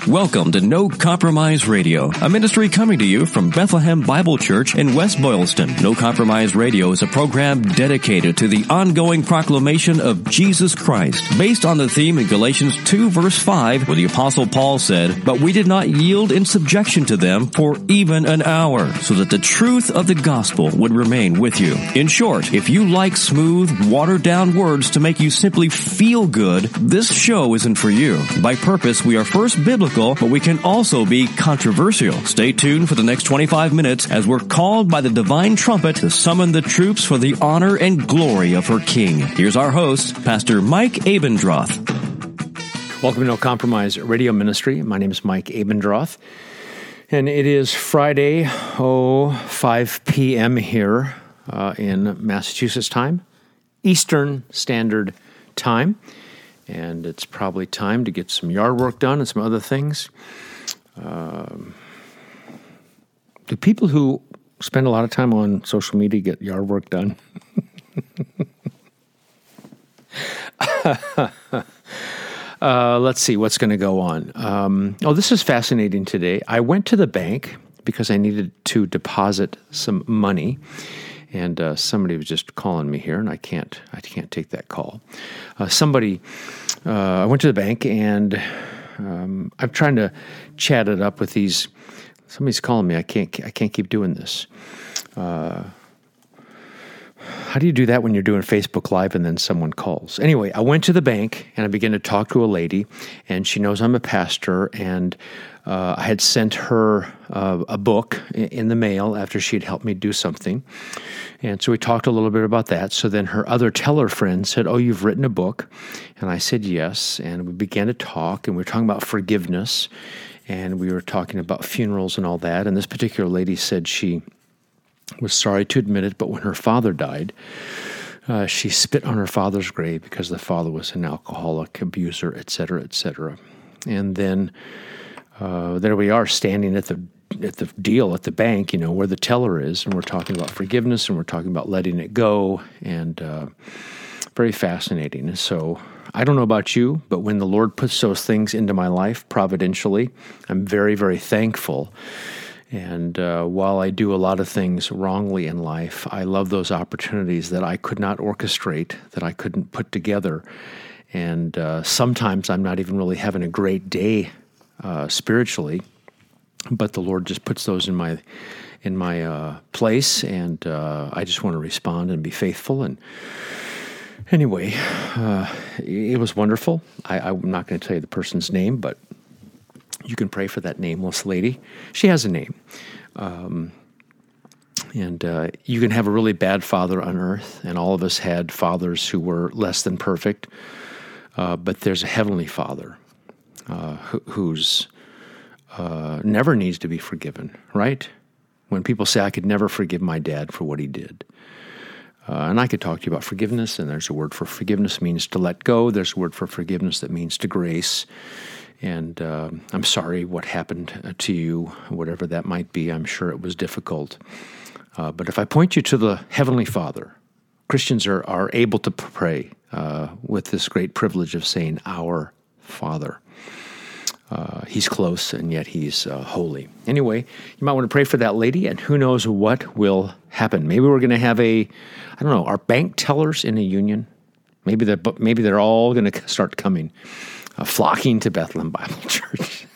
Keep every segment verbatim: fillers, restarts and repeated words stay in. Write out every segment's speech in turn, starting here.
Welcome to No Compromise Radio, a ministry coming to you from Bethlehem Bible Church in West Boylston. No Compromise Radio is a program dedicated to the ongoing proclamation of Jesus Christ, based on the theme in Galatians two verse five, where the Apostle Paul said, "But we did not yield in subjection to them for even an hour, so that the truth of the gospel would remain with you." In short, if you like smooth, watered-down words to make you simply feel good, this show isn't for you. By purpose, we are first biblical, but we can also be controversial. Stay tuned for the next twenty-five minutes as we're called by the divine trumpet to summon the troops for the honor and glory of her King. Here's our host, Pastor Mike Abendroth. Welcome to No Compromise Radio Ministry. My name is Mike Abendroth, and it is Friday, oh, five p.m. here uh, in Massachusetts time, Eastern Standard Time. And it's probably time to get some yard work done and some other things. Um, do people who spend a lot of time on social media get yard work done? uh, let's see what's going to go on. Um, oh, this is fascinating today. I went to the bank because I needed to deposit some money. And uh, somebody was just calling me here, and I can't I can't take that call. Uh, somebody, uh, I went to the bank, and um, I'm trying to chat it up with these. Somebody's calling me. I can't I can't keep doing this. Uh, how do you do that when you're doing Facebook Live and then someone calls? Anyway, I went to the bank, and I began to talk to a lady, and she knows I'm a pastor, and uh, I had sent her uh, a book in the mail after she had helped me do something. And so we talked a little bit about that. So then her other teller friend said, "Oh, you've written a book?" And I said, "Yes." And we began to talk, and we were talking about forgiveness, and we were talking about funerals and all that. And this particular lady said she was sorry to admit it, but when her father died, uh, she spit on her father's grave because the father was an alcoholic, abuser, et cetera, et cetera. And then uh, there we are standing at the at the deal at the bank, you know, where the teller is, and we're talking about forgiveness, and we're talking about letting it go, and uh, very fascinating. So I don't know about you, but when the Lord puts those things into my life providentially, I'm very, very thankful. And uh, while I do a lot of things wrongly in life, I love those opportunities that I could not orchestrate, that I couldn't put together. And uh, sometimes I'm not even really having a great day uh, spiritually, but the Lord just puts those in my in my uh, place, and uh, I just want to respond and be faithful. And anyway, uh, it was wonderful. I, I'm not going to tell you the person's name, but you can pray for that nameless lady. She has a name. Um, and uh, you can have a really bad father on earth, and all of us had fathers who were less than perfect, uh, but there's a heavenly Father uh, who, who's uh, never needs to be forgiven, right? When people say, "I could never forgive my dad for what he did." Uh, and I could talk to you about forgiveness, and there's a word for forgiveness means to let go. There's a word for forgiveness that means to grace. And uh, I'm sorry what happened to you, whatever that might be. I'm sure it was difficult. Uh, but if I point you to the Heavenly Father, Christians are, are able to pray uh, with this great privilege of saying, "Our Father." Uh, he's close, and yet he's uh, holy. Anyway, you might want to pray for that lady, and who knows what will happen. Maybe we're going to have a, I don't know, are bank tellers in a union? Maybe they're, maybe they're all going to start coming. Uh, flocking to Bethlehem Bible Church.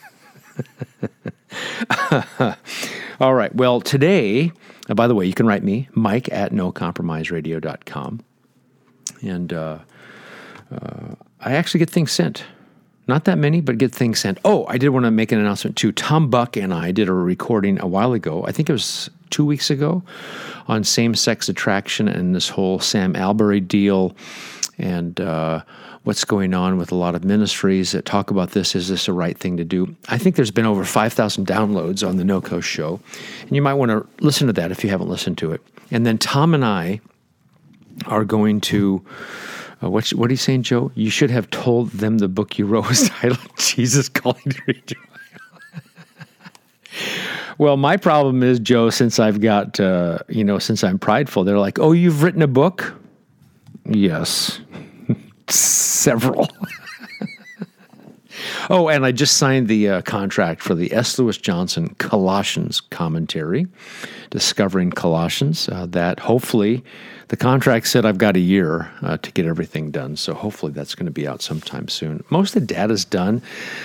All right. Well, today, uh, by the way, you can write me, Mike at no compromise radio dot com. And uh, uh, I actually get things sent. Not that many, but get things sent. Oh, I did want to make an announcement too. Tom Buck and I did a recording a while ago. I think it was two weeks ago on same-sex attraction and this whole Sam Albury deal. And uh, what's going on with a lot of ministries that talk about this. Is this the right thing to do? I think there's been over five thousand downloads on the NoCo show, and you might want to listen to that if you haven't listened to it. And then Tom and I are going to, uh, what, what are you saying, Joe? You should have told them the book you wrote was titled Jesus Calling to Read Your Bible. Well, my problem is, Joe, since I've got, uh, you know, since I'm prideful, they're like, "Oh, you've written a book?" Yes. Several. Oh, and I just signed the uh, contract for the S. Lewis Johnson Colossians commentary, Discovering Colossians. Uh, that hopefully, the contract said I've got a year uh, to get everything done, so hopefully that's going to be out sometime soon. Most of the data's done.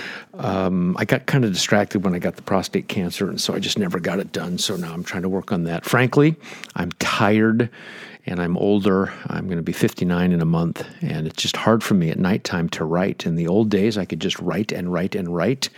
Um, I got kind of distracted when I got the prostate cancer, and so I just never got it done. So now I'm trying to work on that. Frankly, I'm tired, and I'm older. I'm going to be fifty-nine in a month, and it's just hard for me at nighttime to write. In the old days, I could just write and write and write.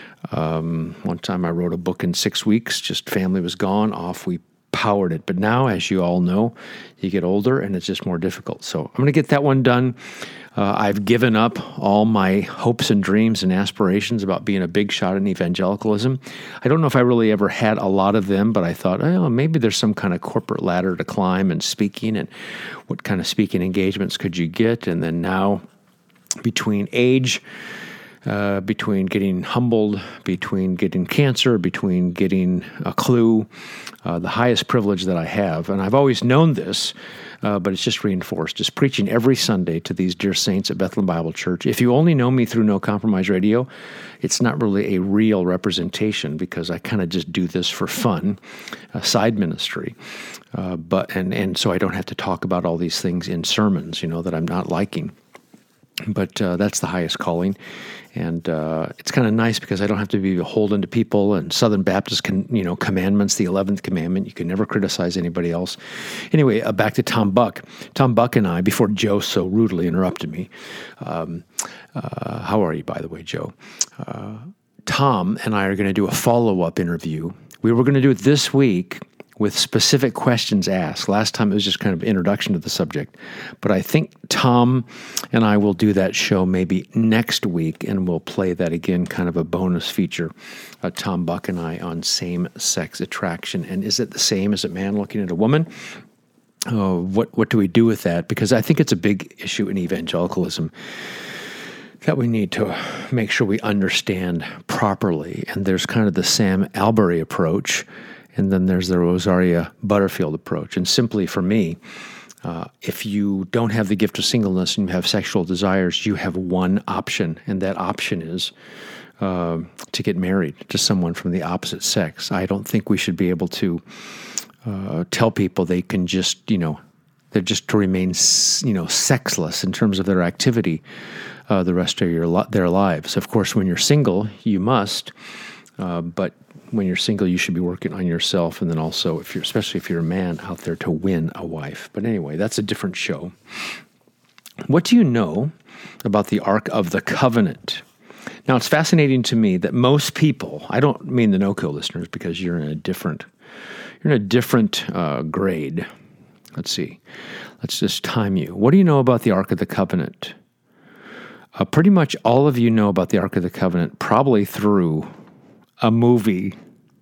Um, one time I wrote a book in six weeks. Just family was gone, off we powered it. But now, as you all know, you get older, and it's just more difficult. So I'm going to get that one done. Uh, I've given up all my hopes and dreams and aspirations about being a big shot in evangelicalism. I don't know if I really ever had a lot of them, but I thought, oh, maybe there's some kind of corporate ladder to climb and speaking, and what kind of speaking engagements could you get? And then now, between age, uh, between getting humbled, between getting cancer, between getting a clue, uh, the highest privilege that I have, and I've always known this, Uh, but it's just reinforced. Just preaching every Sunday to these dear saints at Bethlehem Bible Church. If you only know me through No Compromise Radio, it's not really a real representation because I kind of just do this for fun, a side ministry. Uh, but and and so I don't have to talk about all these things in sermons, you know, that I'm not liking. But uh, that's the highest calling. And uh, it's kind of nice because I don't have to be beholden to people and Southern Baptist, con, you know, commandments, the eleventh commandment. You can never criticize anybody else. Anyway, uh, back to Tom Buck. Tom Buck and I, before Joe so rudely interrupted me, um, uh, how are you, by the way, Joe? Uh, Tom and I are going to do a follow-up interview. We were going to do it this week with specific questions asked. Last time it was just kind of introduction to the subject. But I think Tom and I will do that show maybe next week, and we'll play that again, kind of a bonus feature, uh, Tom Buck and I on same-sex attraction. And is it the same as a man looking at a woman? Uh, what, what do we do with that? Because I think it's a big issue in evangelicalism that we need to make sure we understand properly. And there's kind of the Sam Albury approach, and then there's the Rosaria Butterfield approach. And simply for me, uh, if you don't have the gift of singleness and you have sexual desires, you have one option, and that option is uh, to get married to someone from the opposite sex. I don't think we should be able to uh, tell people they can just, you know, they're just to remain, you know, sexless in terms of their activity uh, the rest of your their lives. Of course, when you're single, you must, uh, but when you're single, you should be working on yourself, and then also, if you're, especially if you're a man, out there to win a wife. But anyway, that's a different show. What do you know about the Ark of the Covenant? Now, it's fascinating to me that most people, I don't mean the no-kill listeners because you're in a different, you're in a different uh, grade. Let's see. Let's just time you. What do you know about the Ark of the Covenant? Uh, pretty much all of you know about the Ark of the Covenant probably through a movie,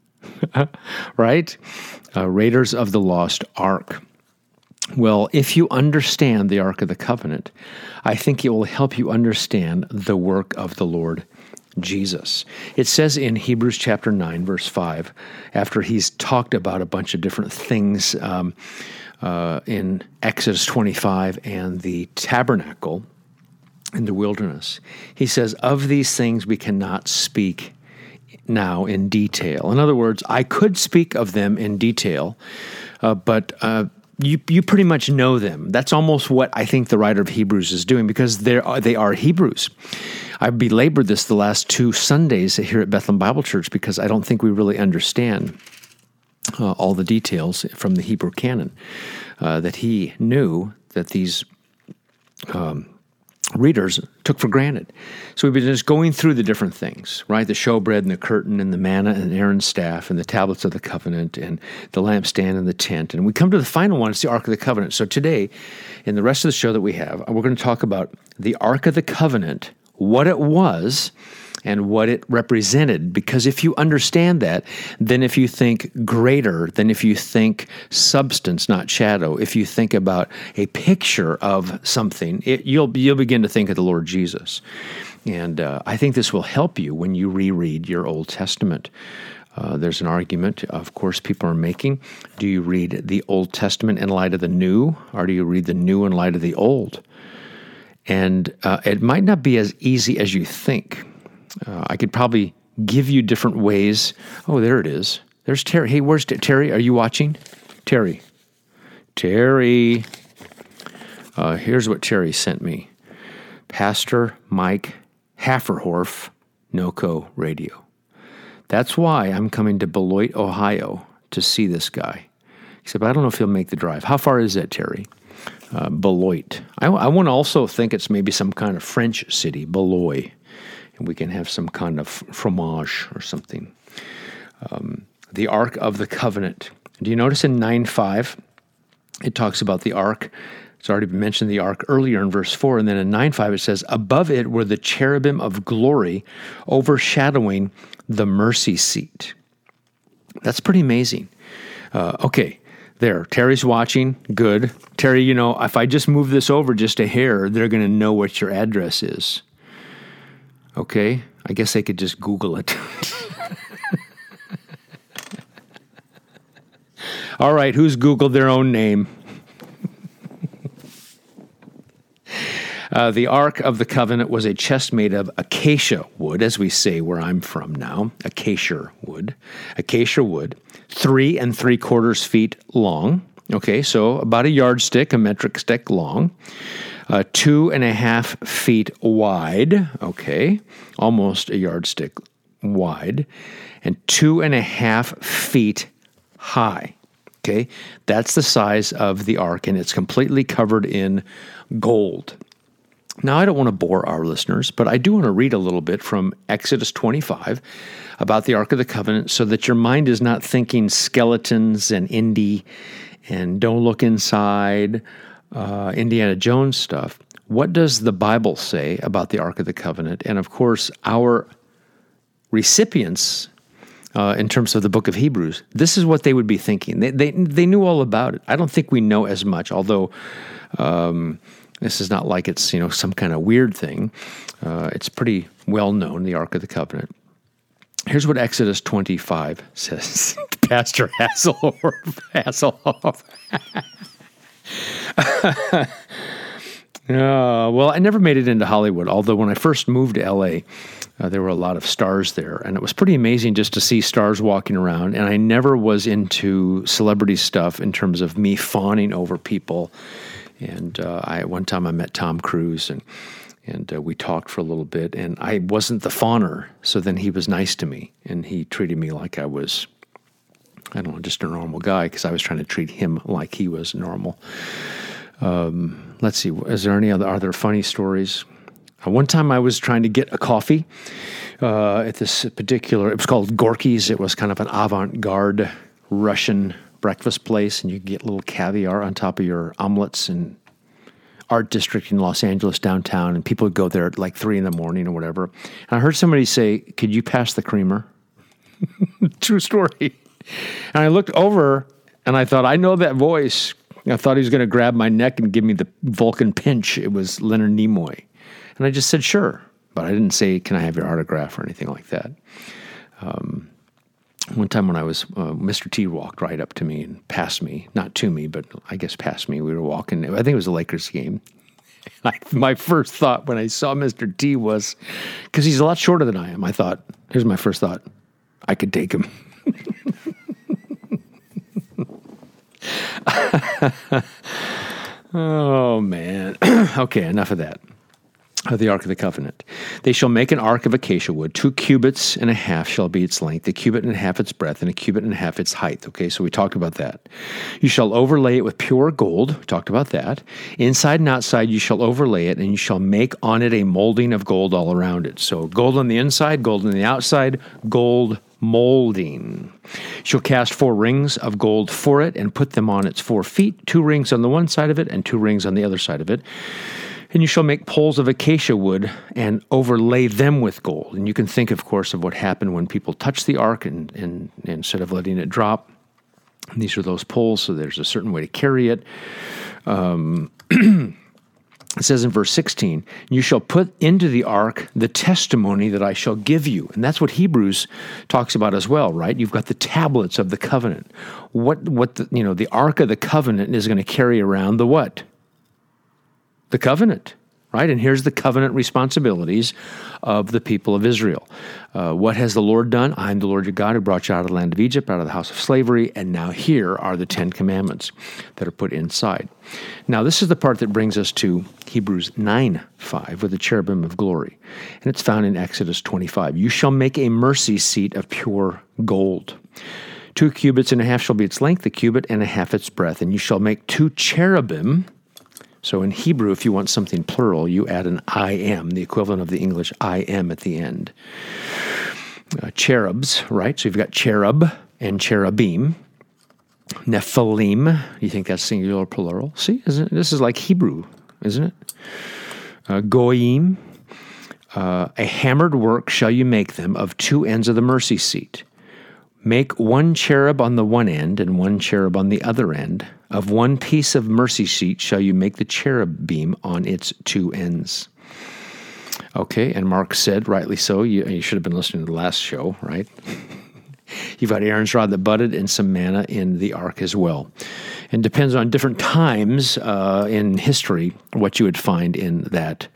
right? Uh, Raiders of the Lost Ark. Well, if you understand the Ark of the Covenant, I think it will help you understand the work of the Lord Jesus. It says in Hebrews chapter nine, verse five, after he's talked about a bunch of different things um, uh, in Exodus twenty-five and the tabernacle in the wilderness, he says, of these things we cannot speak now in detail. In other words, I could speak of them in detail, uh, but uh, you you pretty much know them. That's almost what I think the writer of Hebrews is doing, because they are, they are Hebrews. I've belabored this the last two Sundays here at Bethlehem Bible Church because I don't think we really understand uh, all the details from the Hebrew canon, uh, that he knew that these um readers took for granted. So we've been just going through the different things, right? The showbread and the curtain and the manna and Aaron's staff and the tablets of the covenant and the lampstand and the tent. And we come to the final one, it's the Ark of the Covenant. So today, in the rest of the show that we have, we're going to talk about the Ark of the Covenant, what it was, and what it represented. Because if you understand that, then if you think greater, then if you think substance, not shadow, if you think about a picture of something, it, you'll you'll begin to think of the Lord Jesus. And uh, I think this will help you when you reread your Old Testament. Uh, there's an argument, of course, people are making. Do you read the Old Testament in light of the New, or do you read the New in light of the Old? And uh, it might not be as easy as you think. uh, I could probably give you different ways. Oh, there it is. There's Terry. Hey, where's T- Terry? Are you watching? Terry. Terry. Uh, here's what Terry sent me. Pastor Mike Hafferhorf, NoCo Radio. That's why I'm coming to Beloit, Ohio to see this guy. Except I don't know if he'll make the drive. How far is that, Terry? Uh, Beloit. I, I want to also think it's maybe some kind of French city, Beloit. And we can have some kind of fromage or something. Um, the Ark of the Covenant. Do you notice in nine five, it talks about the Ark? It's already been mentioned, the Ark, earlier in verse four. And then in nine five, it says, above it were the cherubim of glory overshadowing the mercy seat. That's pretty amazing. Uh, okay, there. Terry's watching. Good. Terry, you know, if I just move this over just a hair, they're going to know what your address is. Okay? I guess they could just Google it. All right, who's Googled their own name? Uh, the Ark of the Covenant was a chest made of acacia wood, as we say where I'm from now, acacia wood, acacia wood, three and three quarters feet long. Okay, so about a yardstick, a metric stick long, uh, two and a half feet wide. Okay, almost a yardstick wide, and two and a half feet high. Okay, that's the size of the ark, and it's completely covered in gold. Now, I don't want to bore our listeners, but I do want to read a little bit from Exodus twenty-five about the Ark of the Covenant so that your mind is not thinking skeletons and Indy and don't look inside, uh, Indiana Jones stuff. What does the Bible say about the Ark of the Covenant? And, of course, our recipients, uh, in terms of the book of Hebrews, this is what they would be thinking. They, they, they knew all about it. I don't think we know as much, although... Um, This is not like it's, you know, some kind of weird thing. Uh, it's pretty well known, the Ark of the Covenant. Here's what Exodus twenty-five says. Pastor Hasselhoff. Hasselhoff. uh, well, I never made it into Hollywood, although when I first moved to L A, uh, there were a lot of stars there. And it was pretty amazing just to see stars walking around. And I never was into celebrity stuff in terms of me fawning over people. And uh, I one time I met Tom Cruise, and and uh, we talked for a little bit, and I wasn't the fawner, so then he was nice to me, and he treated me like I was, I don't know, just a normal guy, because I was trying to treat him like he was normal. Um, let's see, is there any other, are there funny stories? Uh, one time I was trying to get a coffee uh, at this particular, it was called Gorky's. It was kind of an avant-garde Russian breakfast place, and you get little caviar on top of your omelets, and art district in Los Angeles downtown, and people would go there at like three in the morning or whatever. And I heard somebody say, could you pass the creamer? True story. And I looked over, and I thought, I know that voice. I thought he was going to grab my neck and give me the Vulcan pinch. It was Leonard Nimoy. And I just said, sure. But I didn't say, can I have your autograph or anything like that. Um, One time when I was, uh, Mister T walked right up to me and passed me, not to me, but I guess past me. We were walking, I think it was a Lakers game. I, my first thought when I saw Mister T was, because he's a lot shorter than I am, I thought, here's my first thought, I could take him. Oh, man. Okay, enough of that. Of the Ark of the Covenant. They shall make an ark of acacia wood. Two cubits and a half shall be its length, a cubit and a half its breadth, and a cubit and a half its height. Okay, so we talked about that. You shall overlay it with pure gold. We talked about that. Inside and outside you shall overlay it, and you shall make on it a molding of gold all around it. So gold on the inside, gold on the outside, gold molding. She'll cast four rings of gold for it and put them on its four feet, two rings on the one side of it and two rings on the other side of it. And you shall make poles of acacia wood and overlay them with gold. And you can think, of course, of what happened when people touched the ark and, and, and instead of letting it drop. And these are those poles, so there's a certain way to carry it. Um, it says in verse sixteen, you shall put into the ark the testimony that I shall give you. And that's what Hebrews talks about as well, right? You've got the tablets of the covenant. What, what the, you know, the ark of the covenant is going to carry around the what? The covenant. right? And here's the covenant responsibilities of the people of Israel. Uh, what has the Lord done? I am the Lord your God who brought you out of the land of Egypt, out of the house of slavery, and now here are the Ten Commandments that are put inside. Now, this is the part that brings us to Hebrews nine five with the cherubim of glory, and it's found in Exodus twenty-five. You shall make a mercy seat of pure gold. Two cubits and a half shall be its length, a cubit and a half its breadth, and you shall make two cherubim. So in Hebrew, if you want something plural, you add an I am, the equivalent of the English I am at the end. Uh, cherubs, right? So you've got cherub and cherubim. Nephilim, you think that's singular or plural? See, isn't it? This is like Hebrew, isn't it? Uh, goyim, uh, a hammered work shall you make them of two ends of the mercy seat. Make one cherub on the one end and one cherub on the other end. Of one piece of mercy seat shall you make the cherubim on its two ends. Okay, and Mark said, rightly so, you, you should have been listening to the last show, right? You've got Aaron's rod that budded and some manna in the ark as well. And depends on different times uh, in history what you would find in that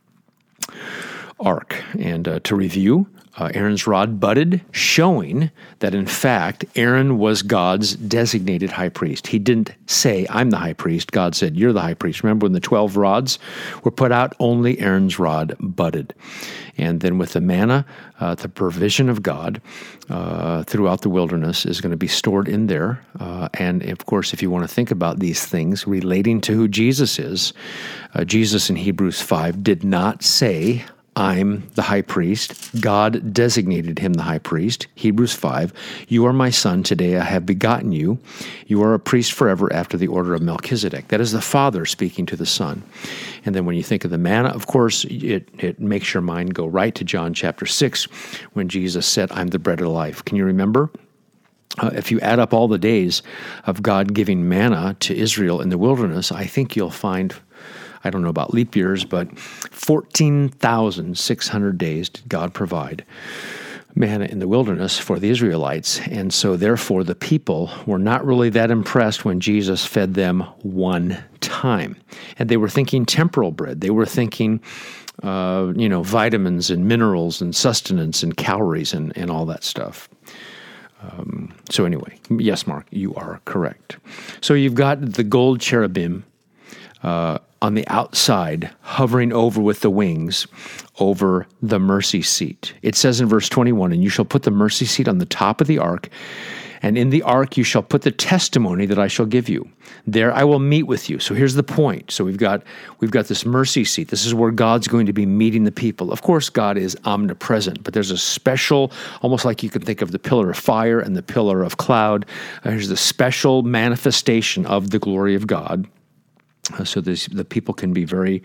ark. And uh, to review, Uh, Aaron's rod budded, showing that, in fact, Aaron was God's designated high priest. He didn't say, I'm the high priest. God said, you're the high priest. Remember when the twelve rods were put out, only Aaron's rod budded. And then with the manna, uh, the provision of God uh, throughout the wilderness is going to be stored in there. Uh, and, of course, if you want to think about these things relating to who Jesus is, uh, Jesus in Hebrews five did not say, I'm the high priest. God designated him the high priest. Hebrews five, you are my son, today I have begotten you. You are a priest forever after the order of Melchizedek. That is the Father speaking to the Son. And then when you think of the manna, of course, it, it makes your mind go right to John chapter six, when Jesus said, I'm the bread of life. Can you remember? Uh, if you add up all the days of God giving manna to Israel in the wilderness, I think you'll find, I don't know about leap years, but fourteen thousand six hundred days did God provide manna in the wilderness for the Israelites. And so therefore the people were not really that impressed when Jesus fed them one time. And they were thinking temporal bread. They were thinking, uh, you know, vitamins and minerals and sustenance and calories and, and all that stuff. Um, so anyway, yes, Mark, you are correct. So you've got the gold cherubim uh, on the outside, hovering over with the wings over the mercy seat. It says in verse twenty-one, and you shall put the mercy seat on the top of the ark, and in the ark you shall put the testimony that I shall give you. There I will meet with you. So here's the point. So we've got we've got this mercy seat. This is where God's going to be meeting the people. Of course, God is omnipresent, but there's a special, almost like you can think of the pillar of fire and the pillar of cloud. Uh, there's the special manifestation of the glory of God. Uh, so this, the people can be very,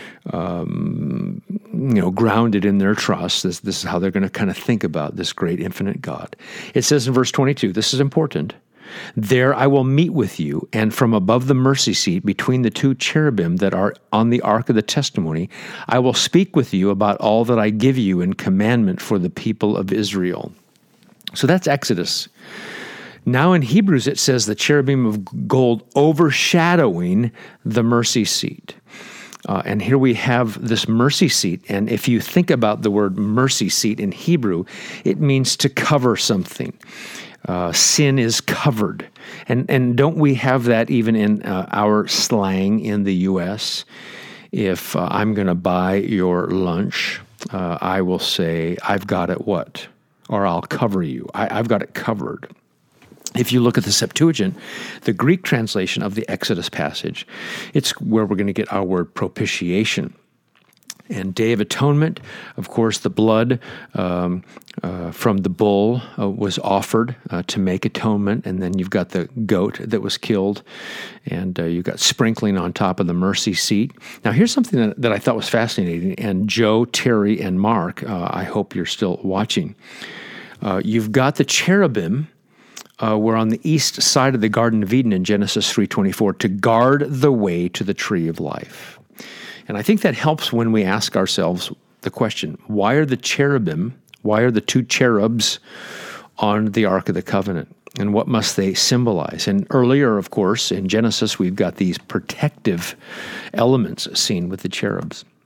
um, you know, grounded in their trust. This, this is how they're going to kind of think about this great infinite God. It says in verse twenty-two, this is important, there I will meet with you, and from above the mercy seat, between the two cherubim that are on the ark of the testimony, I will speak with you about all that I give you in commandment for the people of Israel. So that's Exodus. Now in Hebrews, it says the cherubim of gold overshadowing the mercy seat. Uh, and here we have this mercy seat. And if you think about the word mercy seat in Hebrew, it means to cover something. Uh, sin is covered. And and don't we have that even in uh, our slang in the U S? If uh, I'm going to buy your lunch, uh, I will say, I've got it what? Or I'll cover you. I, I've got it covered. If you look at the Septuagint, the Greek translation of the Exodus passage, it's where we're going to get our word propitiation. And Day of Atonement, of course, the blood um, uh, from the bull uh, was offered uh, to make atonement, and then you've got the goat that was killed, and uh, you've got sprinkling on top of the mercy seat. Now, here's something that, that I thought was fascinating, and Joe, Terry, and Mark, uh, I hope you're still watching. Uh, you've got the cherubim, Uh, we're on the east side of the Garden of Eden in Genesis three twenty-four to guard the way to the tree of life. And I think that helps when we ask ourselves the question, why are the cherubim, why are the two cherubs on the Ark of the Covenant? And what must they symbolize? And earlier, of course, in Genesis, we've got these protective elements seen with the cherubs.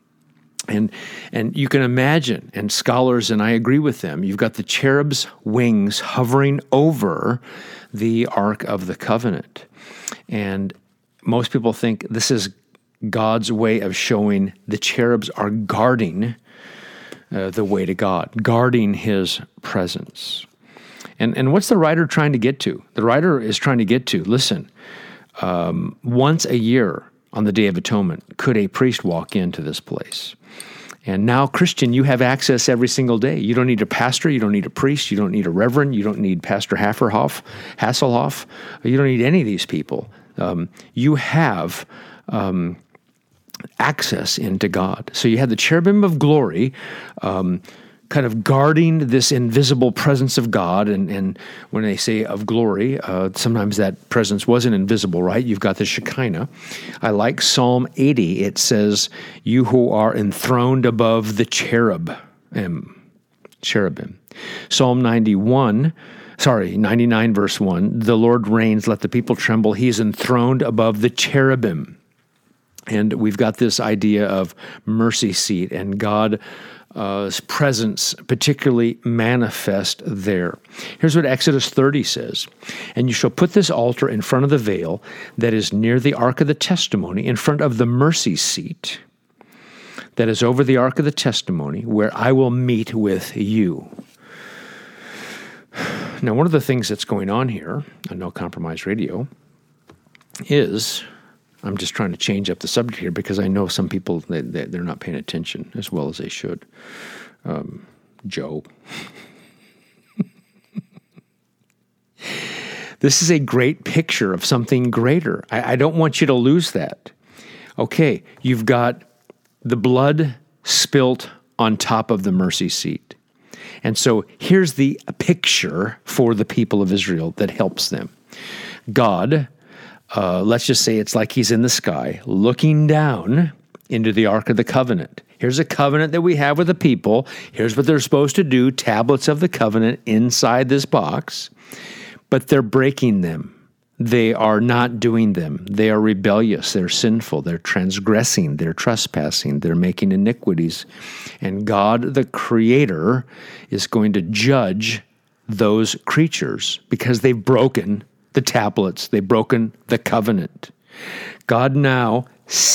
And and you can imagine, and scholars, and I agree with them, you've got the cherub's wings hovering over the Ark of the Covenant. And most people think this is God's way of showing the cherubs are guarding uh, the way to God, guarding his presence. And and what's the writer trying to get to? The writer is trying to get to, listen, um, once a year on the Day of Atonement, could a priest walk into this place? And now, Christian, you have access every single day. You don't need a pastor. You don't need a priest. You don't need a reverend. You don't need Pastor Haferhoff, Hasselhoff. You don't need any of these people. Um, you have um, access into God. So you have the cherubim of glory um, kind of guarding this invisible presence of God. And, and when they say of glory, uh, sometimes that presence wasn't invisible, right? You've got the Shekinah. I like Psalm eighty. It says, you who are enthroned above the cherub, um, cherubim. Psalm ninety-one, sorry, ninety-nine verse one, the Lord reigns, let the people tremble. He's enthroned above the cherubim. And we've got this idea of mercy seat and God Uh, presence particularly manifest there. Here's what Exodus thirty says, and you shall put this altar in front of the veil that is near the ark of the testimony, in front of the mercy seat that is over the ark of the testimony, where I will meet with you. Now, one of the things that's going on here on No Compromise Radio is, I'm just trying to change up the subject here because I know some people, they, they, they're not paying attention as well as they should. Um, Joe. This is a great picture of something greater. I, I don't want you to lose that. Okay, you've got the blood spilt on top of the mercy seat. And so here's the picture for the people of Israel that helps them. God, Uh, let's just say it's like he's in the sky, looking down into the Ark of the Covenant. Here's a covenant that we have with the people. Here's what they're supposed to do, tablets of the covenant inside this box. But they're breaking them. They are not doing them. They are rebellious. They're sinful. They're transgressing. They're trespassing. They're making iniquities. And God, the Creator, is going to judge those creatures because they've broken the tablets, they've broken the covenant. God now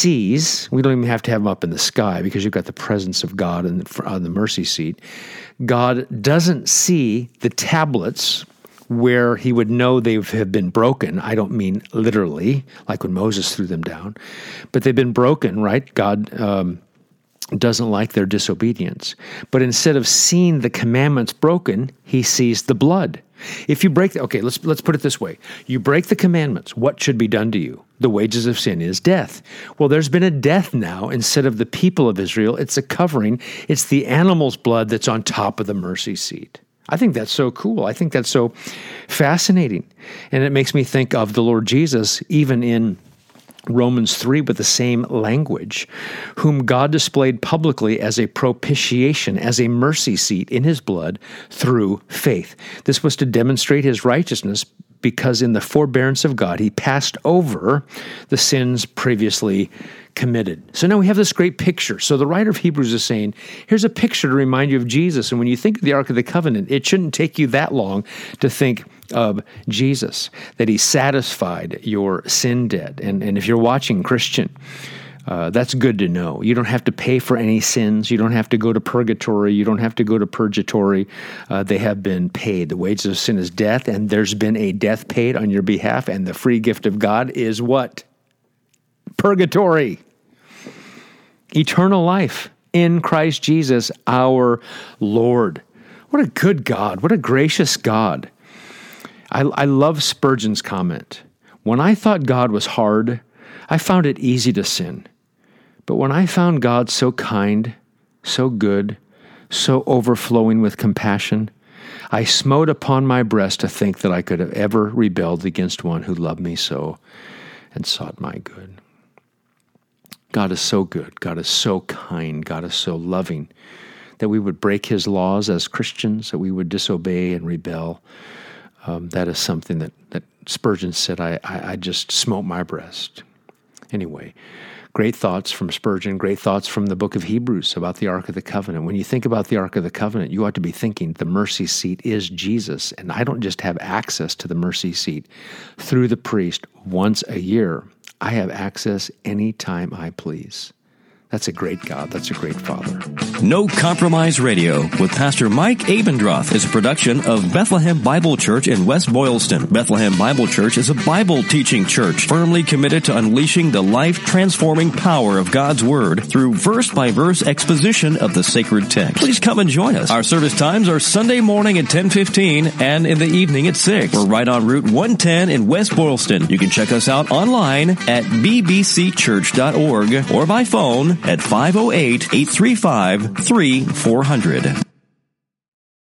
sees, we don't even have to have them up in the sky because you've got the presence of God in the, on the mercy seat. God doesn't see the tablets where he would know they have been broken. I don't mean literally, like when Moses threw them down, but they've been broken, right? God um, doesn't like their disobedience. But instead of seeing the commandments broken, he sees the blood. If you break, okay, let's let's put it this way. You break the commandments, what should be done to you? The wages of sin is death. Well, there's been a death now instead of the people of Israel. It's a covering. It's the animal's blood that's on top of the mercy seat. I think that's so cool. I think that's so fascinating. And it makes me think of the Lord Jesus, even in Romans three, with the same language, whom God displayed publicly as a propitiation, as a mercy seat in his blood through faith. This was to demonstrate his righteousness because in the forbearance of God, he passed over the sins previously committed. So now we have this great picture. So the writer of Hebrews is saying, here's a picture to remind you of Jesus. And when you think of the Ark of the Covenant, it shouldn't take you that long to think of Jesus, that he satisfied your sin debt. And, and if you're watching, Christian, uh, that's good to know. You don't have to pay for any sins. You don't have to go to purgatory. You don't have to go to purgatory. Uh, they have been paid. The wages of sin is death, and there's been a death paid on your behalf, and the free gift of God is what? Purgatory. Eternal life in Christ Jesus, our Lord. What a good God. What a gracious God. I, I love Spurgeon's comment. When I thought God was hard, I found it easy to sin. But when I found God so kind, so good, so overflowing with compassion, I smote upon my breast to think that I could have ever rebelled against one who loved me so and sought my good. God is so good. God is so kind. God is so loving that we would break his laws as Christians, that we would disobey and rebel. Um, that is something that, that Spurgeon said, I, I, I just smote my breast. Anyway, Great thoughts from Spurgeon, great thoughts from the book of Hebrews about the Ark of the Covenant. When you think about the Ark of the Covenant, you ought to be thinking the mercy seat is Jesus. And I don't just have access to the mercy seat through the priest once a year. I have access anytime I please. That's a great God. That's a great Father. No Compromise Radio with Pastor Mike Abendroth is a production of Bethlehem Bible Church in West Boylston. Bethlehem Bible Church is a Bible teaching church firmly committed to unleashing the life-transforming power of God's Word through verse-by-verse exposition of the sacred text. Please come and join us. Our service times are Sunday morning at ten fifteen and in the evening at six. We're right on Route one ten in West Boylston. You can check us out online at b b c church dot org or by phone at five oh eight, eight three five, three four zero zero.